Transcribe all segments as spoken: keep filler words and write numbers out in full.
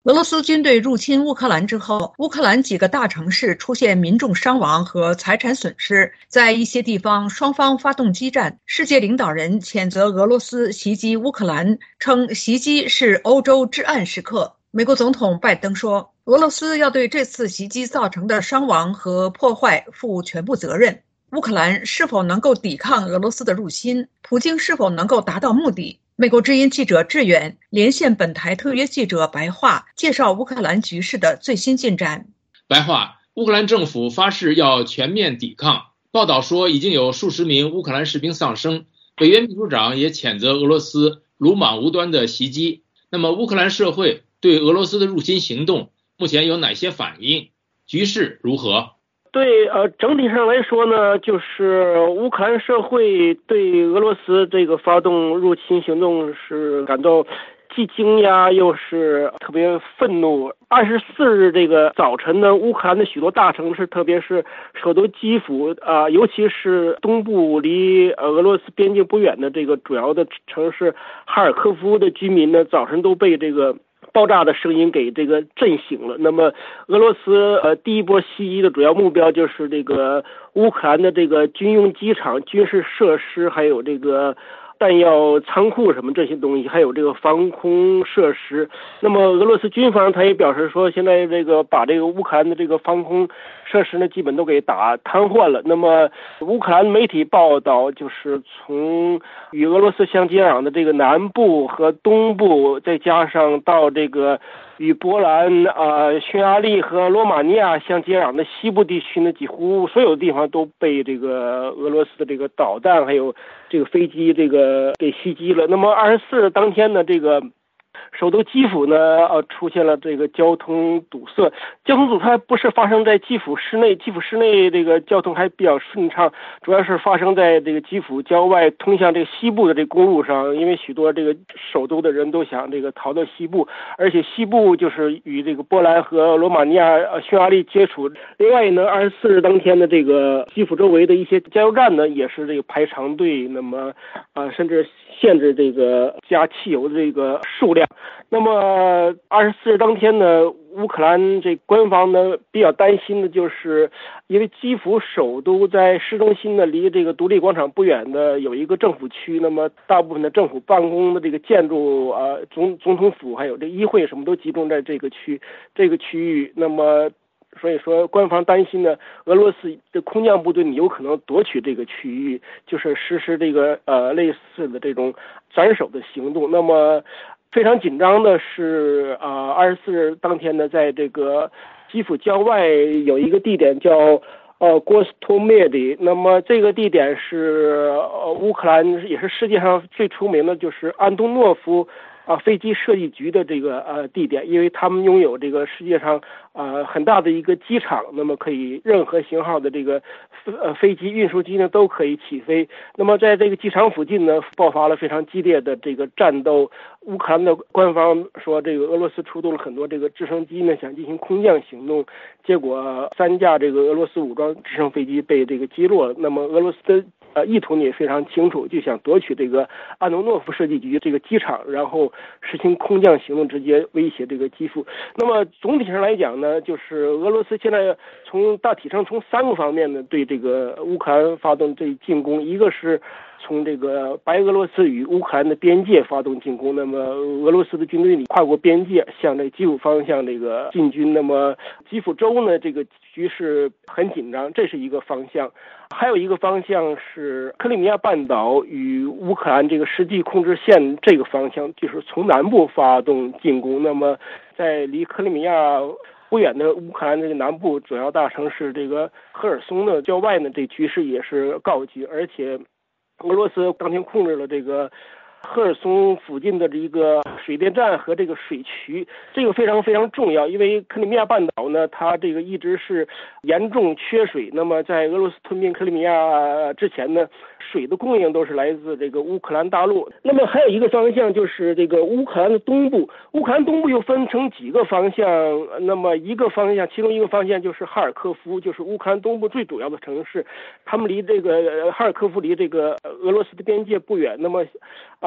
俄罗斯军队入侵乌克兰之后，乌克兰几个大城市出现民众伤亡和财产损失，在一些地方双方发动激战。世界领导人谴责俄罗斯袭击乌克兰，称袭击是欧洲至暗时刻。美国总统拜登说，俄罗斯要对这次袭击造成的伤亡和破坏负全部责任。乌克兰是否能够抵抗俄罗斯的入侵？普京是否能够达到目的？美国之音记者志远连线本台特约记者白桦，介绍乌克兰局势的最新进展。 白桦，乌克兰政府发誓要全面抵抗，报道说已经有数十名乌克兰士兵丧生，北约秘书长也谴责俄罗斯鲁莽无端的袭击。那么乌克兰社会对俄罗斯的入侵行动目前有哪些反应？局势如何？ 对，呃，整体上来说呢，就是乌克兰社会对俄罗斯这个发动入侵行动是感到既惊讶又是特别愤怒。二十四日这个早晨呢，乌克兰的许多大城市，特别是首都基辅啊、呃，尤其是东部离俄罗斯边境不远的这个主要的城市哈尔科夫的居民呢，早晨都被这个爆炸的声音给这个震醒了。那么俄罗斯呃第一波袭击的主要目标就是这个乌克兰的这个军用机场、军事设施，还有这个弹药仓库什么这些东西，还有这个防空设施。那么俄罗斯军方他也表示说，现在这个把这个乌克兰的这个防空设施呢基本都给打瘫痪了。那么乌克兰媒体报道，就是从与俄罗斯相接壤的这个南部和东部，再加上到这个与波兰、呃匈牙利和罗马尼亚相接壤的西部地区呢，几乎所有地方都被这个俄罗斯的这个导弹还有这个飞机这个给袭击了。那么二十四日当天呢，这个首都基辅呢，呃，出现了这个交通堵塞。交通堵塞不是发生在基辅市内，基辅市内这个交通还比较顺畅，主要是发生在这个基辅郊外通向这个西部的这个公路上，因为许多这个首都的人都想这个逃到西部，而且西部就是与这个波兰和罗马尼亚、呃、匈牙利接触。另外呢，二十四日当天的这个基辅周围的一些加油站呢，也是这个排长队，那么啊、呃，甚至限制这个加汽油的这个数量。那么二十四日当天呢，乌克兰这官方呢比较担心的就是，因为基辅首都在市中心呢，离这个独立广场不远的有一个政府区，那么大部分的政府办公的这个建筑啊，总总统府还有这议会什么都集中在这个区这个区域。那么所以说，官方担心呢，俄罗斯的空降部队你有可能夺取这个区域，就是实施这个呃类似的这种斩首的行动。那么非常紧张的是，啊、呃，二十四日当天呢，在这个基辅郊外有一个地点叫呃郭斯托梅里，那么这个地点是呃乌克兰也是世界上最出名的，就是安东诺夫啊飞机设计局的这个呃地点，因为他们拥有这个世界上呃很大的一个机场，那么可以任何型号的这个呃飞机运输机呢都可以起飞。那么在这个机场附近呢，爆发了非常激烈的这个战斗。乌克兰的官方说，这个俄罗斯出动了很多这个直升机呢，想进行空降行动，结果三架这个俄罗斯武装直升飞机被这个击落了。那么俄罗斯的呃意图也非常清楚，就想夺取这个安东诺夫设计局这个机场，然后实行空降行动，直接威胁这个基辅。那么总体上来讲呢，就是俄罗斯现在从大体上从三个方面呢对这个乌克兰发动这进攻，一个是从这个白俄罗斯与乌克兰的边界发动进攻，那么俄罗斯的军队跨过边界向这个基辅方向这个进军，那么基辅州呢这个局势很紧张，这是一个方向。还有一个方向是克里米亚半岛与乌克兰这个实际控制线这个方向，就是从南部发动进攻。那么在离克里米亚不远的乌克兰这个南部主要大城市这个赫尔松的郊外呢，这局势也是告急，而且俄罗斯当天控制了这个赫尔松附近的这个水电站和这个水渠，这个非常非常重要，因为克里米亚半岛呢，它这个一直是严重缺水。那么在俄罗斯吞并克里米亚之前呢，水的供应都是来自这个乌克兰大陆。那么还有一个方向就是这个乌克兰的东部，乌克兰东部又分成几个方向。那么一个方向，其中一个方向就是哈尔科夫，就是乌克兰东部最主要的城市，他们离这个哈尔科夫离这个俄罗斯的边界不远。那么啊、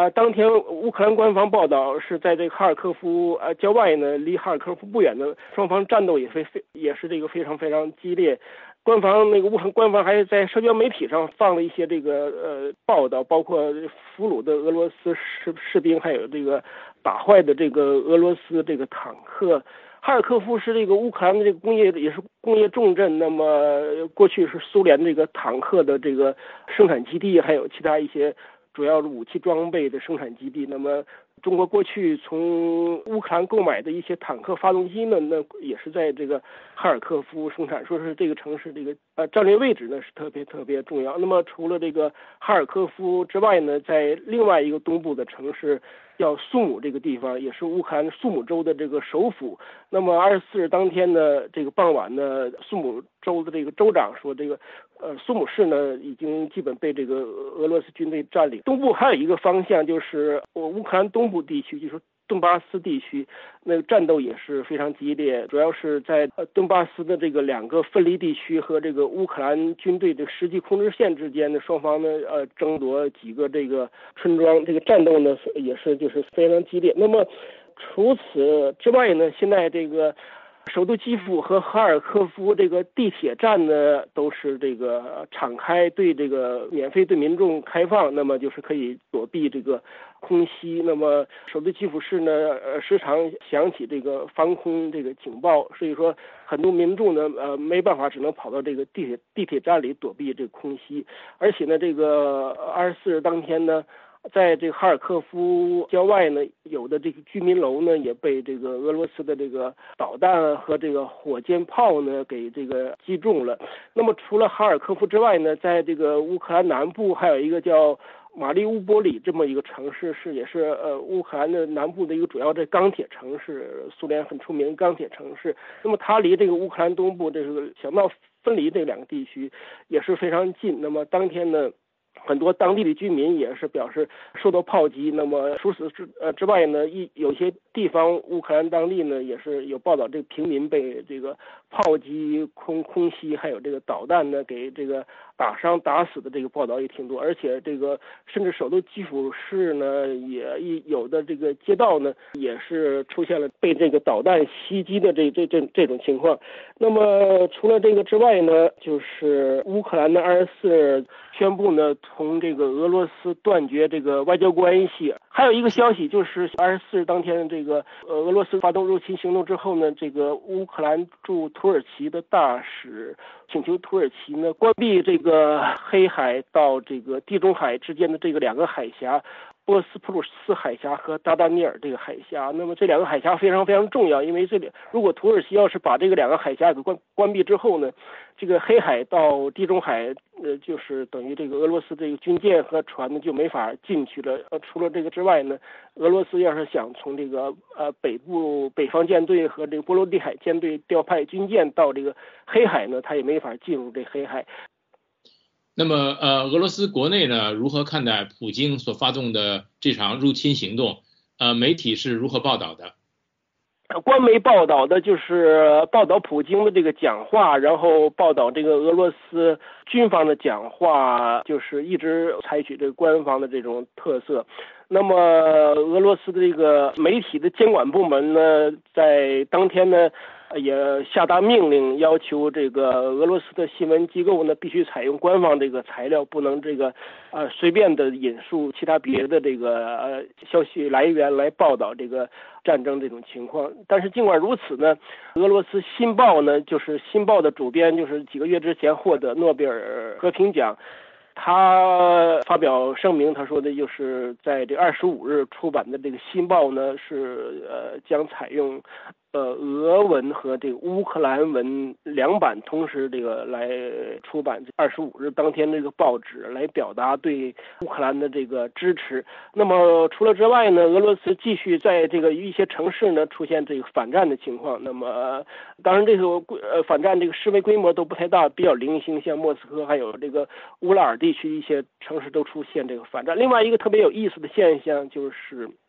呃，当天乌克兰官方报道是在这个哈尔科夫呃郊外呢，离哈尔科夫不远的，双方战斗也非非也是这个非常非常激烈。官方那个乌克兰官方还在社交媒体上放了一些这个呃报道，包括俘虏的俄罗斯士士兵，还有这个打坏的这个俄罗斯这个坦克。哈尔科夫是这个乌克兰的这个工业也是工业重镇，那么过去是苏联这个坦克的这个生产基地，还有其他一些主要的武器装备的生产基地。那么中国过去从乌克兰购买的一些坦克发动机呢，那也是在这个哈尔科夫生产，说是这个城市这个呃战略位置呢是特别特别重要。那么除了这个哈尔科夫之外呢，在另外一个东部的城市叫苏姆这个地方，也是乌克兰苏姆州的这个首府。那么二十四日当天呢，这个傍晚呢，苏姆州的这个州长说，这个呃苏姆市呢已经基本被这个俄罗斯军队占领。东部还有一个方向就是乌克兰东部地区，就是顿巴斯地区，那个战斗也是非常激烈，主要是在呃顿巴斯的这个两个分离地区和这个乌克兰军队的实际控制线之间的双方呢呃争夺几个这个村庄，这个战斗呢也是就是非常激烈。那么除此之外呢，现在这个首都基辅和哈尔科夫这个地铁站呢都是这个敞开，对这个免费对民众开放，那么就是可以躲避这个空袭。那么首都基辅市呢呃时常响起这个防空这个警报，所以说很多民众呢呃没办法，只能跑到这个地铁地铁站里躲避这个空袭。而且呢这个二十四日当天呢，在这个哈尔科夫郊外呢，有的这个居民楼呢也被这个俄罗斯的这个导弹和这个火箭炮呢给这个击中了。那么除了哈尔科夫之外呢，在这个乌克兰南部还有一个叫马里乌波里这么一个城市，是也是呃乌克兰的南部的一个主要的钢铁城市，苏联很出名钢铁城市。那么它离这个乌克兰东部这个小麦分离这两个地区也是非常近。那么当天呢，很多当地的居民也是表示受到炮击。那么除此之呃之外呢，一有些地方乌克兰当地呢也是有报道，这个平民被这个炮击、空空袭还有这个导弹呢给这个打伤打死的这个报道也挺多。而且这个甚至首都基辅市呢也一有的这个街道呢也是出现了被这个导弹袭击的这这这这种情况。那么除了这个之外呢，就是乌克兰的二十四日宣布呢同这个俄罗斯断绝这个外交关系。还有一个消息就是二十四日当天这个呃俄罗斯发动入侵行动之后呢，这个乌克兰驻土耳其的大使请求土耳其呢关闭这个黑海到这个地中海之间的这个两个海峡，波斯普鲁斯海峡和达达尼尔这个海峡。那么这两个海峡非常非常重要，因为这里如果土耳其要是把这个两个海峡给关关闭之后呢，这个黑海到地中海呃就是等于这个俄罗斯这个军舰和船呢就没法进去了。呃除了这个之外呢，俄罗斯要是想从这个呃北部北方舰队和这个波罗的海舰队调派军舰到这个黑海呢，它也没法进入这黑海。 那么呃，俄罗斯国内呢如何看待普京所发动的这场入侵行动？呃，媒体是如何报道的？ 官媒报道的就是报道普京的这个讲话，然后报道这个俄罗斯军方的讲话，就是一直采取这个官方的这种特色。那么俄罗斯的这个媒体的监管部门呢，在当天呢也下达命令，要求这个俄罗斯的新闻机构呢必须采用官方这个材料，不能这个呃随便的引述其他别的这个呃消息来源来报道这个战争这种情况。但是尽管如此呢，俄罗斯新报呢，就是新报的主编，就是几个月之前获得诺贝尔和平奖，他发表声明，他说的就是在这二十五日出版的这个新报呢是呃将采用呃俄文和这个乌克兰文两版同时这个来出版。二十五日当天这个报纸来表达对乌克兰的这个支持。那么除了之外呢，俄罗斯继续在这个一些城市呢出现这个反战的情况。那么当然这个呃反战这个示威规模都不太大，比较零星，像莫斯科还有这个乌拉尔地区一些城市都出现这个反战。另外一个特别有意思的现象就是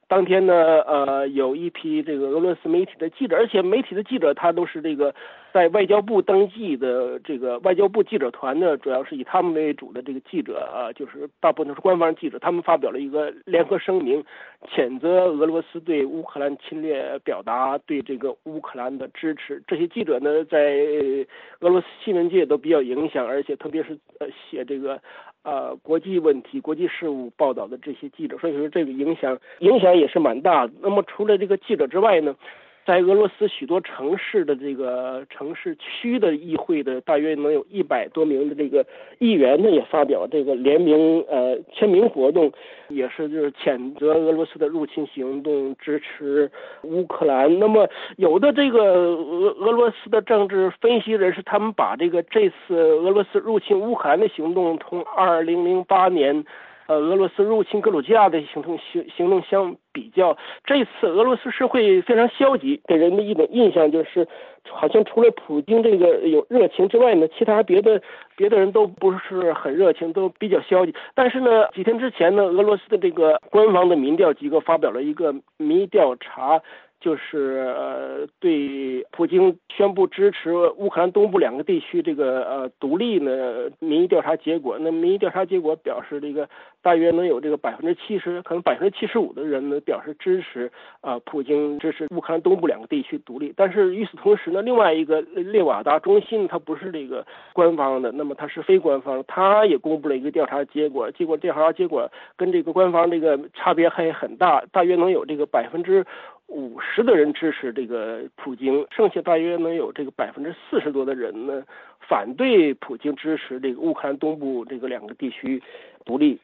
当天呢，呃，有一批这个俄罗斯媒体的记者，而且媒体的记者他都是这个在外交部登记的这个外交部记者团呢，主要是以他们为主的这个记者啊，就是大部分都是官方记者，他们发表了一个联合声明，谴责俄罗斯对乌克兰侵略，表达对这个乌克兰的支持。这些记者呢，在俄罗斯新闻界都比较影响，而且特别是呃写这个。呃，国际问题、国际事务报道的这些记者，所以说这个影响影响也是蛮大的。那么除了这个记者之外呢，在俄罗斯许多城市的这个城市区的议会的大约能有一百多名的这个议员呢，也发表这个联名呃签名活动，也是就是谴责俄罗斯的入侵行动，支持乌克兰。那么有的这个俄俄罗斯的政治分析人士，他们把这个这次俄罗斯入侵乌克兰的行动同二零零八年。呃，俄罗斯入侵格鲁吉亚的行动行行动相比较，这次俄罗斯社会非常消极，给人的一种印象就是，好像除了普京这个有热情之外呢，其他别的别的人都不是很热情，都比较消极。但是呢，几天之前呢，俄罗斯的这个官方的民调机构发表了一个民意调查。就是呃，对普京宣布支持乌克兰东部两个地区这个呃独立呢，民意调查结果，那民意调查结果表示，这个大约能有这个百分之七十，可能百分之七十五的人呢表示支持啊、呃，普京支持乌克兰东部两个地区独立。但是与此同时呢，另外一个列瓦达中心它不是这个官方的，那么它是非官方，它也公布了一个调查结果，结果调查结果跟这个官方这个差别还很大，大约能有这个百分之。五十的人支持这个普京，剩下大约能有这个百分之四十多的人呢反对普京支持这个乌克兰东部这个两个地区独立。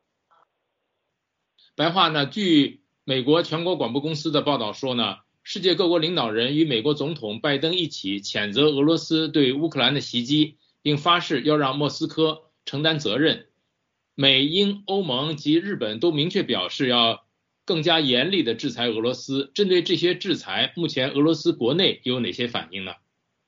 白话呢，据美国全国广播公司的报道说呢，世界各国领导人与美国总统拜登一起谴责俄罗斯对乌克兰的袭击，并发誓要让莫斯科承担责任。美、英、欧盟及日本都明确表示要更加严厉的制裁俄罗斯。针对这些制裁，目前俄罗斯国内有哪些反应呢？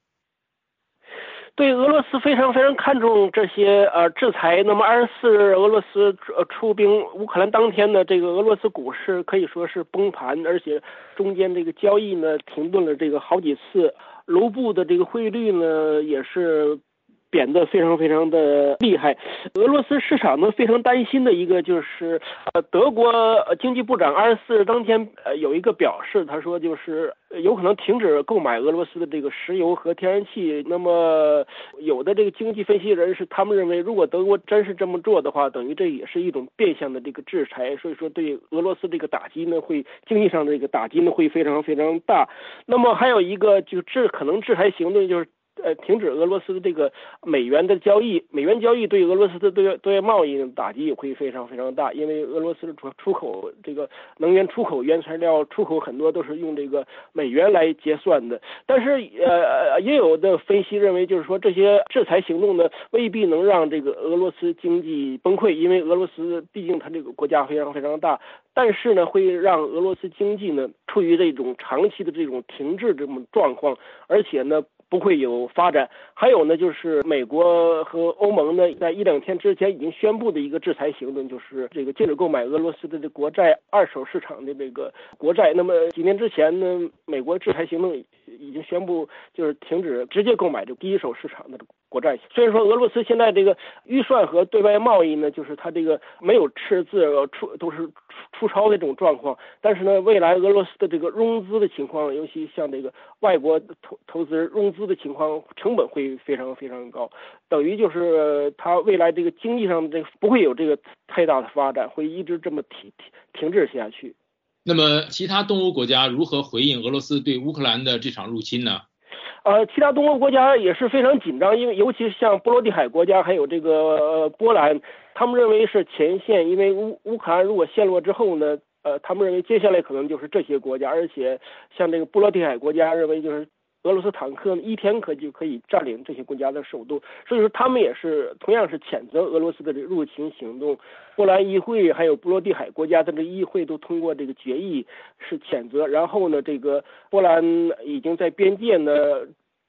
对俄罗斯非常非常看重这些呃制裁。那么二十四日俄罗斯呃出兵乌克兰当天呢，这个俄罗斯股市可以说是崩盘，而且中间这个交易呢停顿了这个好几次，卢布的这个汇率呢也是贬得非常非常的厉害。俄罗斯市场呢非常担心的一个就是呃德国经济部长二十四日当天呃有一个表示，他说就是有可能停止购买俄罗斯的这个石油和天然气。那么有的这个经济分析人士他们认为，如果德国真是这么做的话，等于这也是一种变相的这个制裁，所以说对俄罗斯这个打击呢会经济上的这个打击呢会非常非常大。那么还有一个就制可能制裁行动就是呃，停止俄罗斯的这个美元的交易，美元交易对俄罗斯的对外对外贸易打击也会非常非常大，因为俄罗斯的出出口这个能源出口原材料出口很多都是用这个美元来结算的。但是呃，也有的分析认为，就是说这些制裁行动呢，未必能让这个俄罗斯经济崩溃，因为俄罗斯毕竟它这个国家非常非常大，但是呢，会让俄罗斯经济呢处于这种长期的这种停滞这种状况，而且呢不会有发展。还有呢，就是美国和欧盟呢，在一两天之前已经宣布的一个制裁行动，就是这个禁止购买俄罗斯的这国债二手市场的这个国债。那么几年之前呢，美国制裁行动已经宣布就是停止直接购买这第一手市场的国债。虽然说俄罗斯现在这个预算和对外贸易呢，就是它这个没有赤字出都是出超的这种状况，但是呢，未来俄罗斯的这个融资的情况，尤其像这个外国投投资人融资的情况，成本会非常非常高，等于就是它未来这个经济上这个不会有这个太大的发展，会一直这么停停停滞下去。 那么其他东欧国家如何回应俄罗斯对乌克兰的这场入侵呢？ 呃，其他东欧国家也是非常紧张，因为尤其是像波罗的海国家还有这个、呃、波兰，他们认为是前线，因为乌乌克兰如果陷落之后呢，呃，他们认为接下来可能就是这些国家，而且像这个波罗的海国家认为就是俄罗斯坦克一天可就可以占领这些国家的首都，所以说他们也是同样是谴责俄罗斯的这个入侵行动。波兰议会还有波罗的海国家的这个议会都通过这个决议是谴责，然后呢，这个波兰已经在边界呢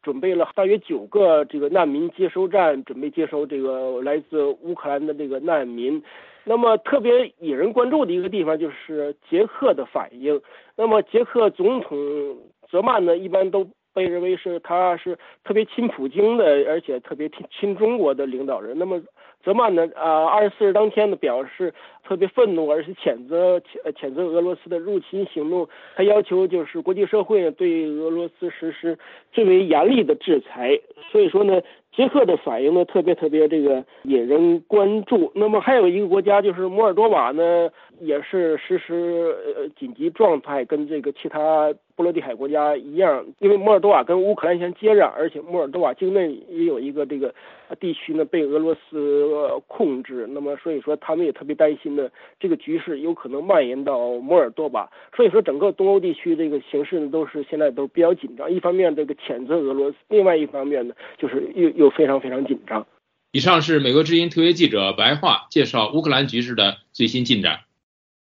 准备了大约九个这个难民接收站，准备接收这个来自乌克兰的这个难民。那么特别引人关注的一个地方就是捷克的反应。那么捷克总统泽曼呢，一般都被认为是他是特别亲普京的，而且特别亲中国的领导人。那么泽曼呢，啊，二十四日当天呢表示特别愤怒，而且谴责谴责俄罗斯的入侵行动。他要求就是国际社会呢对俄罗斯实施最为严厉的制裁。所以说呢，捷克的反应呢特别特别这个引人关注。那么还有一个国家就是摩尔多瓦呢，也是实施呃紧急状态，跟这个其他波罗的海国家一样，因为摩尔多瓦跟乌克兰相接壤，而且摩尔多瓦境内也有一个这个地区呢被俄罗斯控制。那么所以说他们也特别担心呢，这个局势有可能蔓延到摩尔多瓦。所以说整个东欧地区这个形势呢都是现在都比较紧张，一方面这个谴责俄罗斯，另外一方面呢就是又又非常非常紧张。 以上是美国之音特约记者白桦介绍乌克兰局势的最新进展。